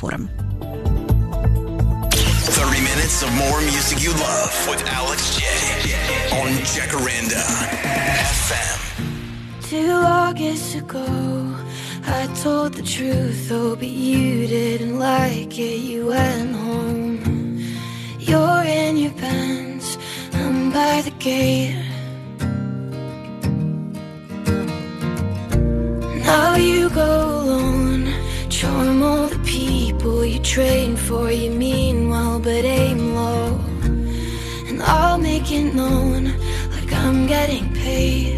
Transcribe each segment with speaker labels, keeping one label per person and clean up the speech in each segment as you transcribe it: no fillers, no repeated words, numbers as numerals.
Speaker 1: vorm.
Speaker 2: 30 minutes of more music you love with Alex J on Jacaranda FM.
Speaker 3: 2 August ago, I told the truth, oh, but you didn't like it, you went home. You're in your Benz, I'm by the gate. Now you go alone, charm all the people you train for, you mean well but aim low. And I'll make it known like I'm getting paid.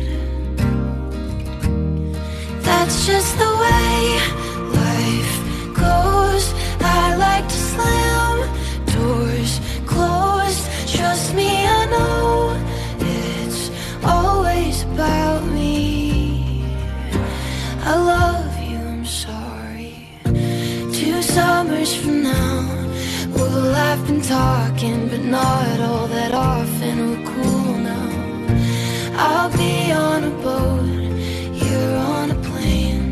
Speaker 3: That's just the way life goes. I like to slam doors closed. Trust me, I know it's always about me. I love you, I'm sorry. 2 summers from now, we'll have been talking, but not all that often. We're cool now. I'll be on a boat, you're on a plane,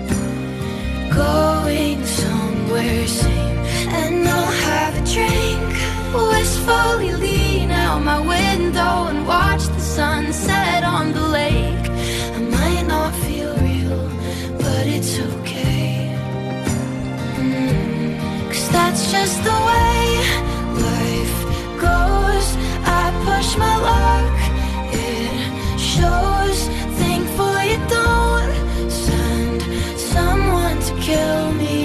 Speaker 3: going somewhere sane. And I'll have a drink, wistfully lean out my window and watch the sunset on the lake. I might not feel real, but it's okay. 'Cause that's just the way life goes. I push my luck, it shows. Thankful you don't send someone to kill me.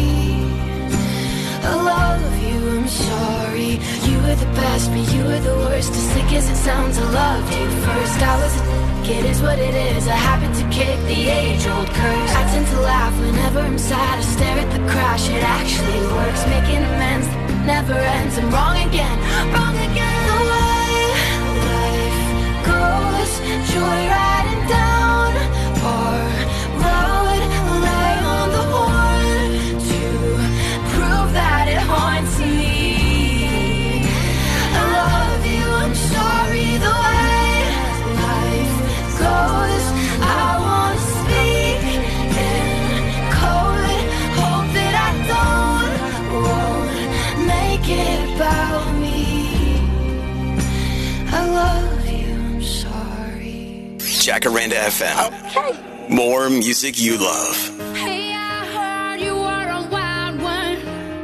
Speaker 3: I love you, I'm sorry. You were the best, but you were the worst. As sick as it sounds, I loved you first. I was a kid, is what it is. I happen to kick the age-old curse. I tend to laugh whenever I'm sad. I stare at the crash, it actually works. Making amends never ends. I'm wrong again, wrong again. The way life goes, joyriding down our road, lay on the horn to prove that it haunts me. I love you, I'm sorry. The way life goes, I want to speak in code. Hope that I won't make it about me. I love you, I'm sorry.
Speaker 2: Jacaranda FM.
Speaker 1: Okay.
Speaker 2: More music you love.
Speaker 3: Hey, I heard you were a wild one.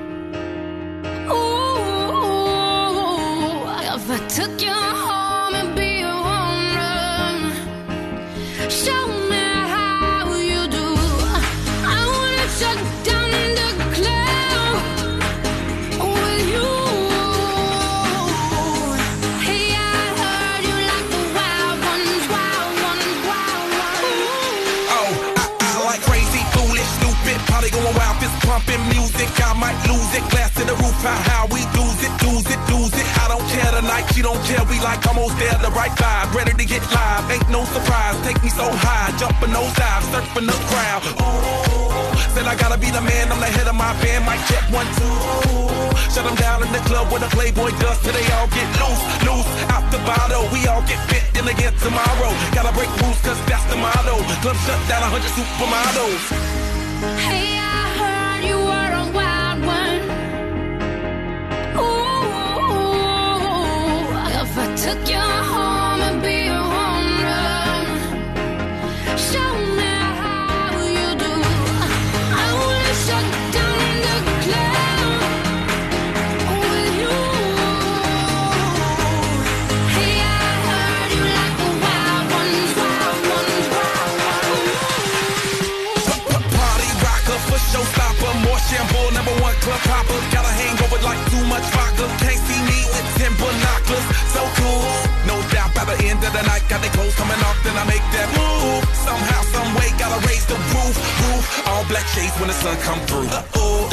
Speaker 3: Ooh, if I took you home and be a home run, show me how you do. I wanna shut down the club with you. Hey, I heard you like the wild ones, wild ones, wild ones.
Speaker 4: Oh, I like crazy, foolish, stupid, party going wild, fist pumping music. I might lose it, glass to the roof, how we lose it, lose it, lose it. I don't care tonight, she don't care, we like almost there, the right vibe, ready to get live, ain't no surprise, take me so high, jumping those dives, surfing the crowd. Ooh, said I gotta be the man, I'm the head of my band, mic check 1, 2. Shut them down in the club where the Playboy does, till they all get loose, loose, out the bottle. We all get fit in again tomorrow. Gotta break rules, cause that's the motto. Club shut down 100 supermodels.
Speaker 3: Hey, I heard you were a wild one. Ooh, if I took you home and be a home run, show me how you do. I wanna shut down the club with you. Hey, I heard you like the wild ones, wild ones, wild ones.
Speaker 4: Party rocker for showstopper, more shampoo, #1 club popper. Got a hangover like too much vodka. Can't see me with 10 binoculars. So cool, no doubt by the end of the night. Got the clothes coming off, then I make that move. Somehow, some way, gotta raise the roof. All black shades when the sun come through. Uh-oh.